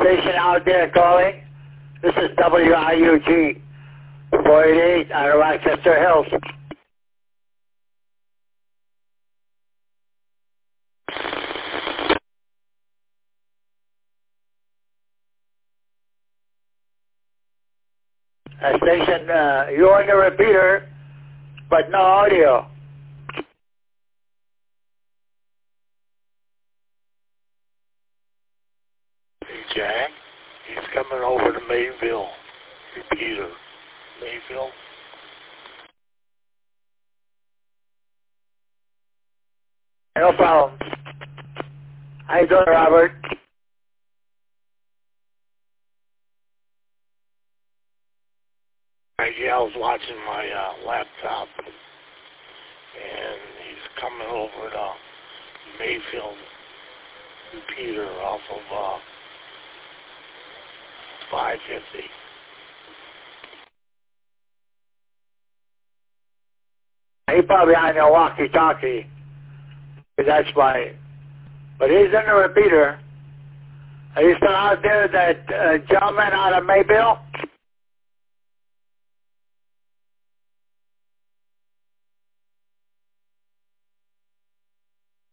station out there calling. This is WIUG 488 out of Rochester Hills. Station, you're on the repeater, but no audio. Hey, Jack, he's coming over to Mayville. Repeater. Mayville. No problem. How you doing, Robert? Yeah, I was watching my laptop, and he's coming over to Mayfield Repeater off of 550. He probably on your walkie-talkie. That's why. But he's in the repeater. Are you still out there, that gentleman out of Mayville?